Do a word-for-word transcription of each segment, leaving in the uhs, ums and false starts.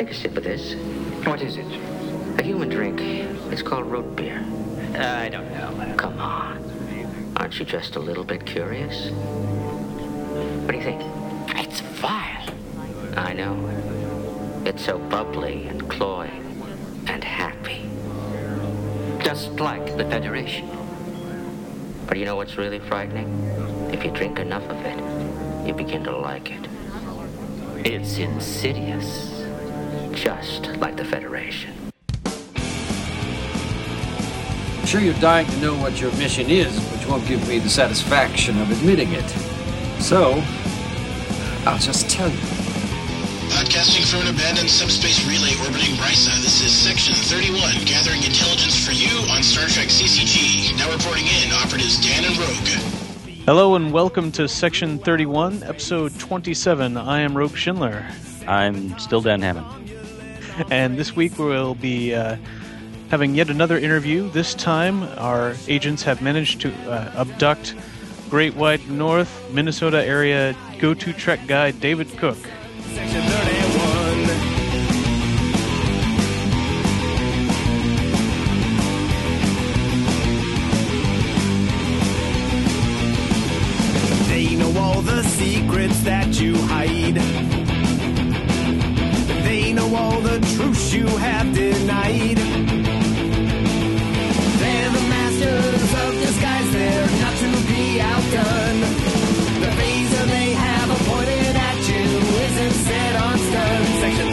take a sip of this? What is it? A human drink. It's called root beer. Uh, I don't know. Come on. Aren't you just a little bit curious? What do you think? It's vile. I know. It's so bubbly and cloying and happy. Just like the Federation. But you know what's really frightening? If you drink enough of it, you begin to like it. It's insidious. Just like the Federation. I'm sure you're dying to know what your mission is, but you won't give me the satisfaction of admitting it. So, I'll just tell you. Podcasting from an abandoned subspace relay orbiting Risa, this is Section thirty-one, gathering intelligence for you on Star Trek C C G. Now reporting in, operatives Dan and Rogue. Hello and welcome to Section thirty-one, Episode twenty-seven. I am Rogue Schindler. I'm still Dan Hammond. And this week we'll be uh, having yet another interview. This time our agents have managed to uh, abduct Great White North, Minnesota area go-to Trek guy David Cook. Section thirty-one. They know all the secrets that you hide. They know all the truths you have denied. They're the masters of disguise. They're not to be outdone. The phaser they have appointed at you isn't set on stun. Section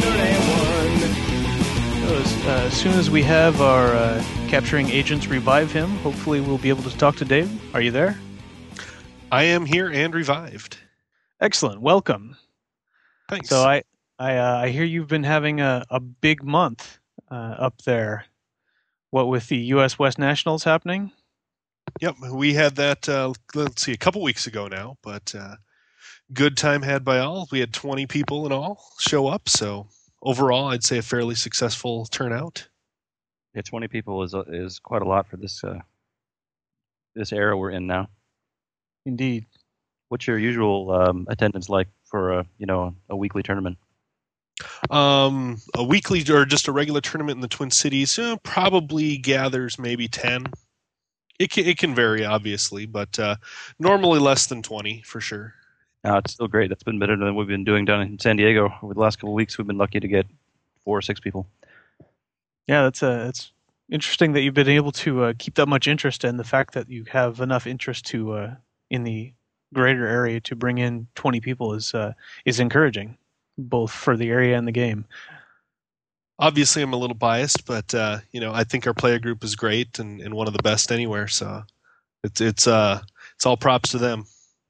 thirty-one. So as, uh, as soon as we have our uh, capturing agents revive him, hopefully we'll be able to talk to Dave. Are you there? I am here and revived. Excellent. Welcome. Thanks. So I I, uh, I hear you've been having a, a big month uh, up there. What with the U S West Nationals happening? Yep, we had that, uh, let's see, a couple weeks ago now, but uh, good time had by all. We had twenty people in all show up, so overall I'd say a fairly successful turnout. Yeah, twenty people is is quite a lot for this uh, this era we're in now. Indeed. What's your usual um, attendance like for a you know a weekly tournament? Um, a weekly or just a regular tournament in the Twin Cities uh, probably gathers maybe ten. It can, it can vary, obviously, but uh, normally less than twenty for sure. Uh, it's still great. That's been better than we've been doing down in San Diego. Over the last couple of weeks, we've been lucky to get four or six people. Yeah, that's uh, it's interesting that you've been able to uh, keep that much interest, and the fact that you have enough interest to uh, in the greater area to bring in twenty people is uh, is encouraging, both for the area and the game. Obviously, I'm a little biased, but uh, you know, I think our player group is great and, and one of the best anywhere. So it's it's uh it's all props to them.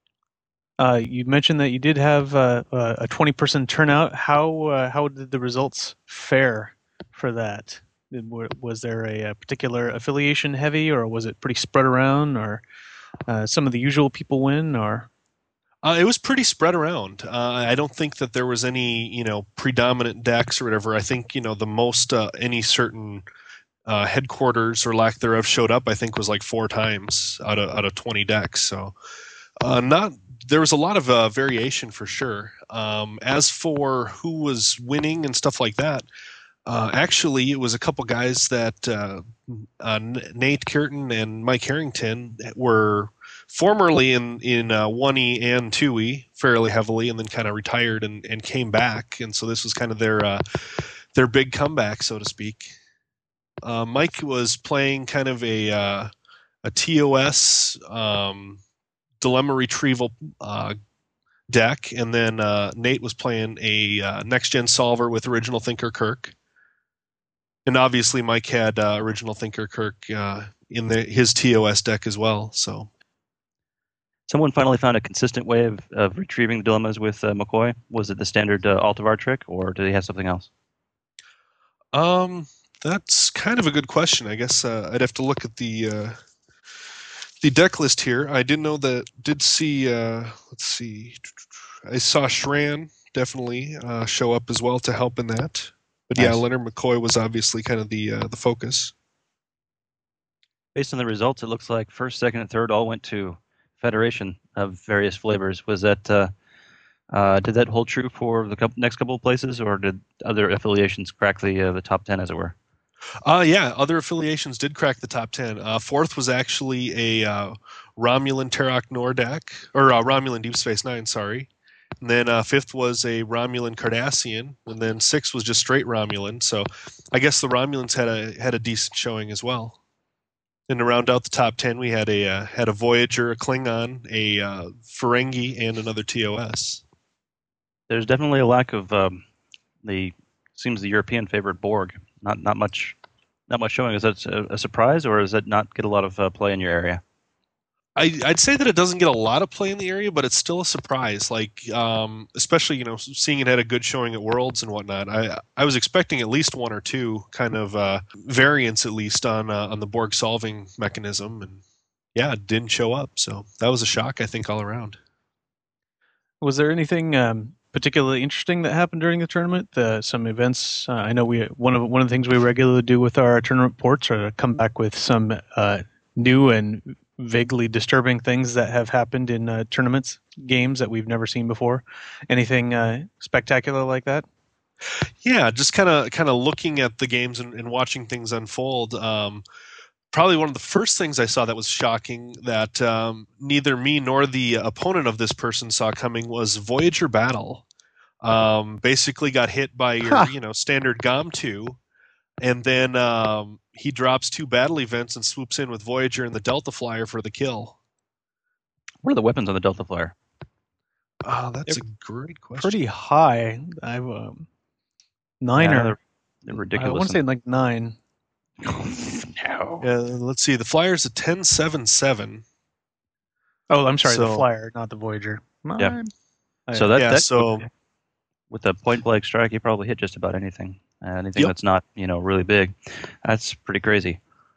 Uh, you mentioned that you did have uh, a twenty person turnout. How uh, how did the results fare for that? Was there a, a particular affiliation heavy, or was it pretty spread around, or uh, some of the usual people win, or? Uh, it was pretty spread around. Uh, I don't think that there was any, you know, predominant decks or whatever. I think, you know, the most uh, any certain uh, headquarters or lack thereof showed up, I think, was like four times out of out of twenty decks. So, uh, not there was a lot of uh, variation for sure. Um, as for who was winning and stuff like that, uh, actually, it was a couple guys that uh, uh, Nate Curtin and Mike Harrington were formerly in in uh, one E and two E fairly heavily, and then kind of retired and, and came back, and so this was kind of their uh, their big comeback, so to speak. Uh, Mike was playing kind of a uh, a T O S um, dilemma retrieval uh, deck, and then uh, Nate was playing a uh, next gen solver with Original Thinker Kirk, and obviously Mike had uh, Original Thinker Kirk uh, in the, his T O S deck as well, so. Someone finally found a consistent way of, of retrieving the dilemmas with uh, McCoy. Was it the standard uh, Altivar trick, or did he have something else? Um, that's kind of a good question. I guess uh, I'd have to look at the uh, the deck list here. I did know that. Did see. Uh, let's see. I saw Shran definitely uh, show up as well to help in that. But yeah, Nice. Leonard McCoy was obviously kind of the uh, the focus. Based on the results, it looks like first, second, and third all went to Federation of various flavors. Was that uh, Uh, did that hold true for the couple, next couple of places, or did other affiliations crack the uh, the top ten, as it were? Uh, yeah, other affiliations did crack the top ten. Uh, fourth was actually a uh, Romulan Terok Nordak, or uh, Romulan Deep Space Nine, sorry. And then uh, fifth was a Romulan Cardassian, and then sixth was just straight Romulan. So I guess the Romulans had a had a decent showing as well. And to round out the top ten, we had a uh, had a Voyager, a Klingon, a uh, Ferengi, and another T O S. There's definitely a lack of um, the seems the European favorite Borg. Not not much not much showing. Is that a, a surprise, or does that not get a lot of uh, play in your area? I, I'd say that it doesn't get a lot of play in the area, but it's still a surprise. Like, um, especially you know, seeing it had a good showing at Worlds and whatnot. I I was expecting at least one or two kind of uh, variants, at least on uh, on the Borg solving mechanism, and yeah, it didn't show up. So that was a shock, I think, all around. Was there anything um, particularly interesting that happened during the tournament? Uh, some events. Uh, I know we one of one of the things we regularly do with our tournament reports are to come back with some uh, new and vaguely disturbing things that have happened in uh, tournaments, games that we've never seen before. Anything uh, spectacular like that? Yeah, just kind of kind of looking at the games and, and watching things unfold. Um, probably one of the first things I saw that was shocking that um, neither me nor the opponent of this person saw coming was Voyager Battle. Um, basically got hit by your Huh. you know standard G O M two, and then um, he drops two battle events and swoops in with Voyager and the Delta Flyer for the kill. What are the weapons on the Delta Flyer? Oh, that's They're a great question. Pretty high. I've um, nine Yeah, or they're, they're ridiculous. I want to say like nine. no. Yeah, let's see. The Flyer's a ten seven seven. Oh, I'm sorry, the So- Flyer, not the Voyager. Yeah. My- So that, yeah, that so with a point blank strike, you probably hit just about anything. Uh, anything Yep. that's not you know really big. That's pretty crazy.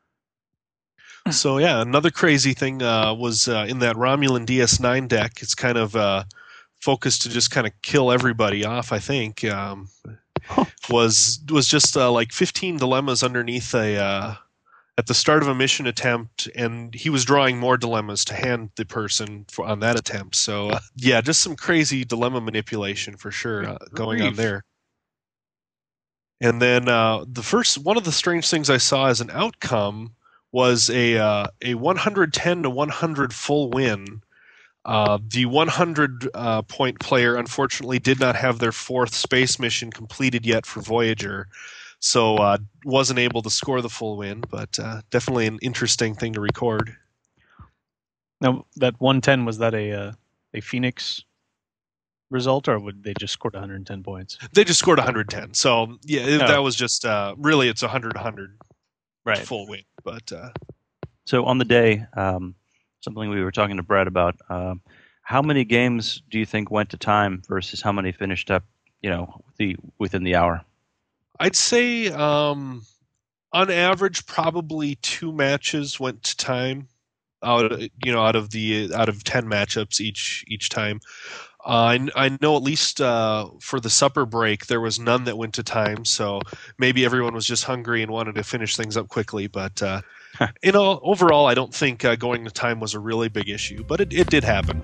So yeah, another crazy thing uh, was uh, in that Romulan D S nine deck. It's kind of uh, focused to just kind of kill everybody off. I think um, was was just uh, like fifteen dilemmas underneath a uh, at the start of a mission attempt, and he was drawing more dilemmas to hand the person for, on that attempt. So uh, yeah, just some crazy dilemma manipulation for sure uh, going on grief. there. And then uh, the first one of the strange things I saw as an outcome was a uh, a one hundred ten to one hundred full win. Uh, the one hundred uh, point player unfortunately did not have their fourth space mission completed yet for Voyager, so uh, wasn't able to score the full win. But uh, definitely an interesting thing to record. Now that one ten, was that a uh, a Phoenix result, or would they just scored one hundred ten points? They just scored one hundred ten, so yeah, it, Oh. that was just uh, really it's a one hundred one hundred Right. full win. But uh, So on the day, um, something we were talking to Brad about. Um, how many games do you think went to time versus how many finished up? You know, the within the hour. I'd say um, on average, probably two matches went to time. Out, you know, out of the out of ten matchups each each time. Uh, I, I know at least uh, for the supper break there was none that went to time, so maybe everyone was just hungry and wanted to finish things up quickly. But uh, you know, overall, I don't think uh, going to time was a really big issue, but it, it did happen.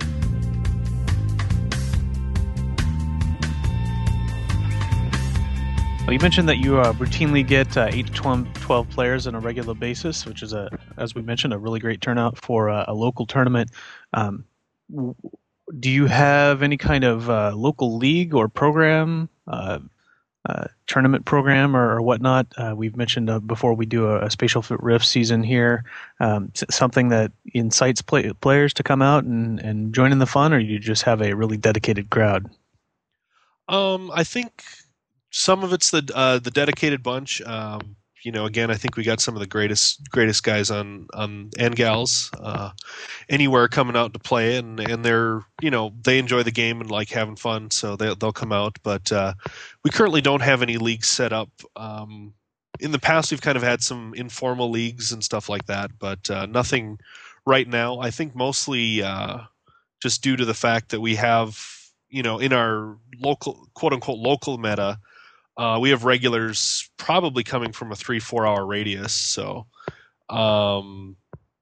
Well, you mentioned that you uh, routinely get uh, eight to twelve, twelve players on a regular basis, which is, a, as we mentioned, a really great turnout for uh, a local tournament. Um, w- do you have any kind of uh, local league or program, uh, uh, tournament program or, or whatnot? Uh, we've mentioned uh, before we do a, a Spatial Rift season here, um, s- something that incites play- players to come out and, and join in the fun, or you just have a really dedicated crowd? Um, I think some of it's the uh, the dedicated bunch. Um, you know, again, I think we got some of the greatest greatest guys on on and gals uh, anywhere coming out to play, and and they're you know they enjoy the game and like having fun, so they they'll come out. But uh, we currently don't have any leagues set up. Um, in the past, we've kind of had some informal leagues and stuff like that, but uh, nothing right now. I think mostly uh, just due to the fact that we have you know in our local quote unquote local meta. Uh, we have regulars probably coming from a three, four hour radius. So, um,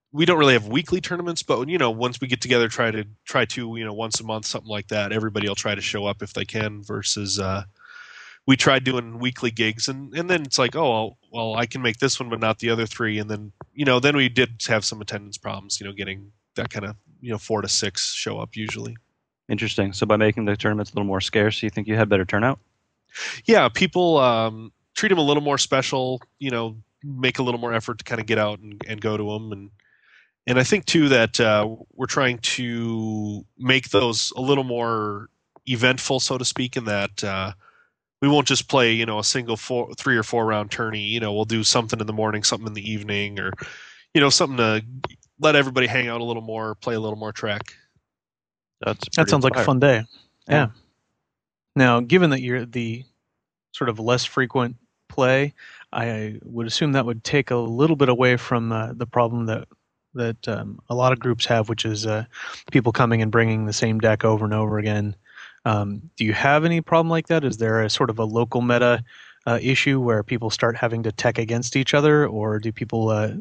we don't really have weekly tournaments, but you know, once we get together, try to try to you know once a month, something like that. Everybody will try to show up if they can. Versus uh, we tried doing weekly gigs, and, and then it's like, oh well, well, I can make this one, but not the other three, and then you know, then we did have some attendance problems. You know, getting that kind of you know four to six show up usually. Interesting. So by making the tournaments a little more scarce, you think you had better turnout? Yeah, people um, treat them a little more special. You know, make a little more effort to kind of get out and, and go to them, and. And I think, too, that uh, we're trying to make those a little more eventful, so to speak, in that uh, we won't just play, you know, a single four, three or four round tourney. You know, we'll do something in the morning, something in the evening, or, you know, something to let everybody hang out a little more, play a little more track. That's that sounds inspired. like a fun day. Yeah. Yeah. Now, given that you're the sort of less frequent play, I would assume that would take a little bit away from uh, the problem that that um, a lot of groups have, which is uh, people coming and bringing the same deck over and over again. Um, do you have any problem like that? Is there a sort of a local meta uh, issue where people start having to tech against each other, or do people uh,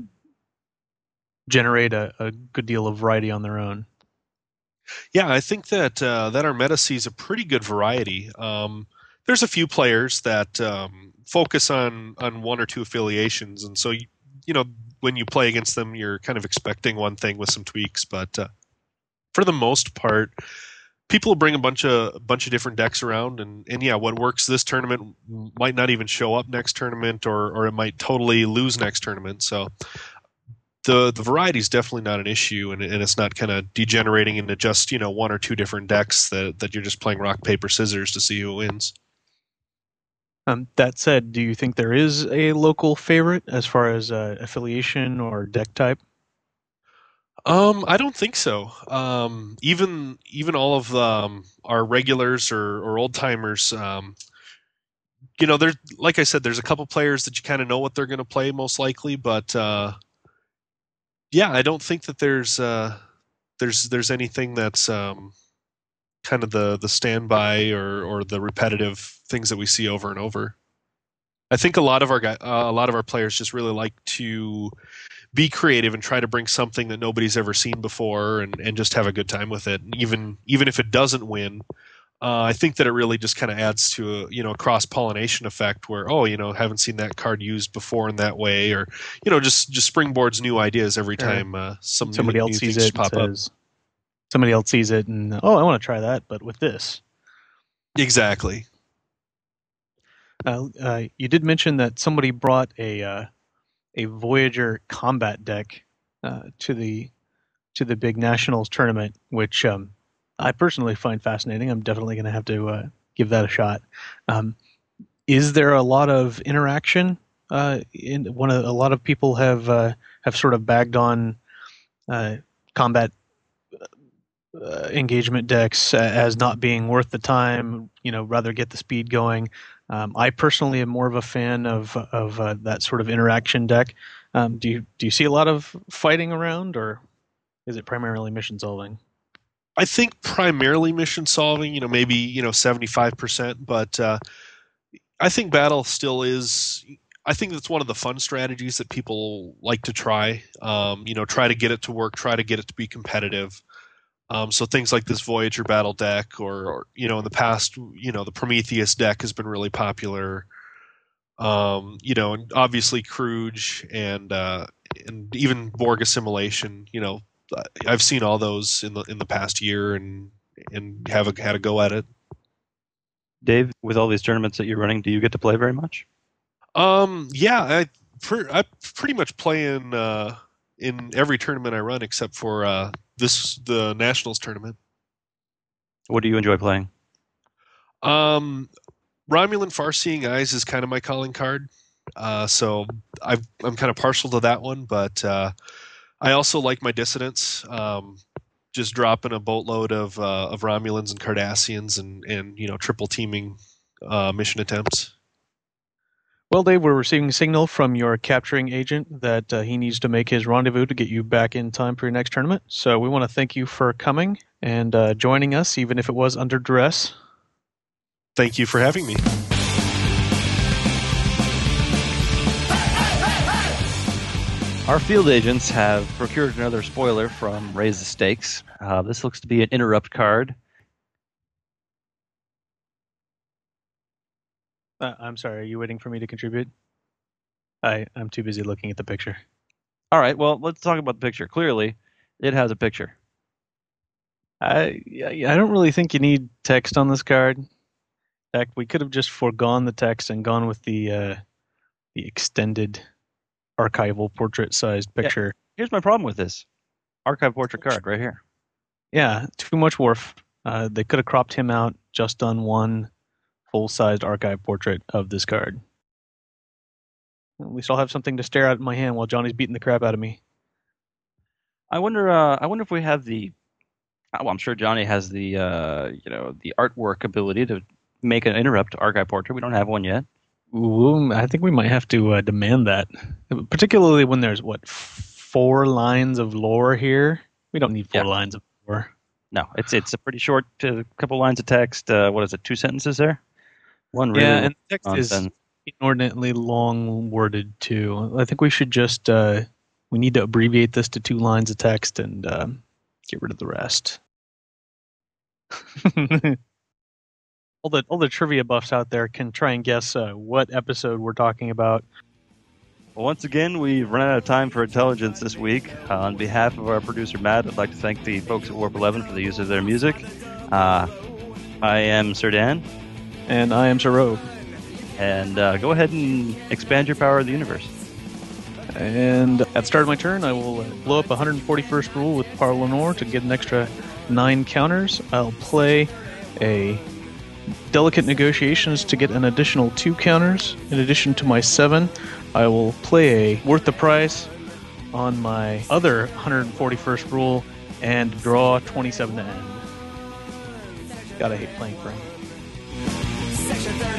generate a, a good deal of variety on their own? Yeah, I think that uh, that our meta sees a pretty good variety. Um, there's a few players that um, focus on on one or two affiliations, and so you, you know. when you play against them, you're kind of expecting one thing with some tweaks. But uh, for the most part, people bring a bunch of a bunch of different decks around, and, and yeah, what works this tournament might not even show up next tournament, or or it might totally lose next tournament. So the the variety is definitely not an issue, and, and it's not kind of degenerating into just you know one or two different decks that that you're just playing rock paper scissors to see who wins. Um, that said, do you think there is a local favorite as far as uh, affiliation or deck type? Um, I don't think so. Um, even even all of um, our regulars or, or old timers, um, you know, there's like I said, there's a couple players that you kind of know what they're going to play most likely, but uh, yeah, I don't think that there's uh, there's there's anything that's um, kind of the the standby or or the repetitive things that we see over and over. I think a lot of our guy, uh, a lot of our players just really like to be creative and try to bring something that nobody's ever seen before, and, and just have a good time with it. And even even if it doesn't win, uh, I think that it really just kind of adds to a you know cross pollination effect where oh you know haven't seen that card used before in that way, or you know just just springboards new ideas every Sure. time uh, some Somebody new, else new sees things it and pop up. says, somebody else sees it and, oh, I want to try that, but with this. Exactly. Uh, uh, you did mention that somebody brought a uh, a Voyager combat deck uh, to the to the big nationals tournament, which um, I personally find fascinating. I'm definitely going to have to uh, give that a shot. Um, is there a lot of interaction? Uh, in one of a lot of people have uh, have sort of bagged on uh, combat uh, engagement decks as not being worth the time. You know, rather get the speed going. Um, I personally am more of a fan of of uh, that sort of interaction deck. Um, do you do you see a lot of fighting around, or is it primarily mission solving? I think primarily mission solving. You know, maybe you know seventy-five percent, but uh, I think battle still is. I think that's one of the fun strategies that people like to try. Um, you know, try to get it to work, try to get it to be competitive. Um, so things like this Voyager battle deck, or, or you know, in the past, you know, the Prometheus deck has been really popular. Um, you know, and obviously Kruge and uh, and even Borg Assimilation. You know, I've seen all those in the in the past year, and and have a, had a go at it. Dave, with all these tournaments that you're running, do you get to play very much? Um, yeah, I per, I pretty much play in uh, in every tournament I run except for uh, this the Nationals tournament. What do you enjoy playing? Um, Romulan Far-Seeing Eyes is kind of my calling card, uh, so I've, I'm kind of partial to that one. But uh, I also like my Dissidents. Um, just dropping a boatload of uh, of Romulans and Cardassians, and and you know triple teaming uh, mission attempts. Well, Dave, we're receiving a signal from your capturing agent that uh, he needs to make his rendezvous to get you back in time for your next tournament. So we want to thank you for coming and uh, joining us, even if it was under duress. Thank you for having me. Our field agents have procured another spoiler from Raise the Stakes. Uh, this looks to be an interrupt card. Uh, I'm sorry, are you waiting for me to contribute? I, I'm too busy looking at the picture. All right, well, let's talk about the picture. Clearly, it has a picture. I I don't really think you need text on this card. In fact, we could have just foregone the text and gone with the uh, the extended archival portrait-sized picture. Yeah. Here's my problem with this. Archive portrait card right here. Yeah, too much Worf. Uh, they could have cropped him out, just done one full-sized archive portrait of this card. At least I'll have something to stare at in my hand while Johnny's beating the crap out of me. I wonder. Uh, I wonder if we have the. Well, I'm sure Johnny has the. Uh, you know, the artwork ability to make an interrupt archive portrait. We don't have one yet. Ooh, I think we might have to uh, demand that, particularly when there's what four lines of lore here. We don't need four Yeah. lines of lore. No, it's it's a pretty short, uh, couple lines of text. Uh, what is it? Two sentences there. One really. Yeah, and the text nonsense. is inordinately long worded too. I think we should just uh, we need to abbreviate this to two lines of text and uh, get rid of the rest. all the all the trivia buffs out there can try and guess uh, what episode we're talking about. Well, once again, we've run out of time for intelligence this week. Uh, on behalf of our producer Matt, I'd like to thank the folks at Warp eleven for the use of their music. Uh, I am Sir Dan, And I am Sir Rogue. and uh, go ahead and expand your power of the universe. And at the start of my turn, I will uh, blow up one hundred forty-first rule with Par Lenore to get an extra nine counters. I'll play a Delicate Negotiations to get an additional two counters. In addition to my seven, I will play a Worth the Price on my other one hundred forty-first rule and draw twenty-seven to end. Gotta hate playing Frank. Section thirty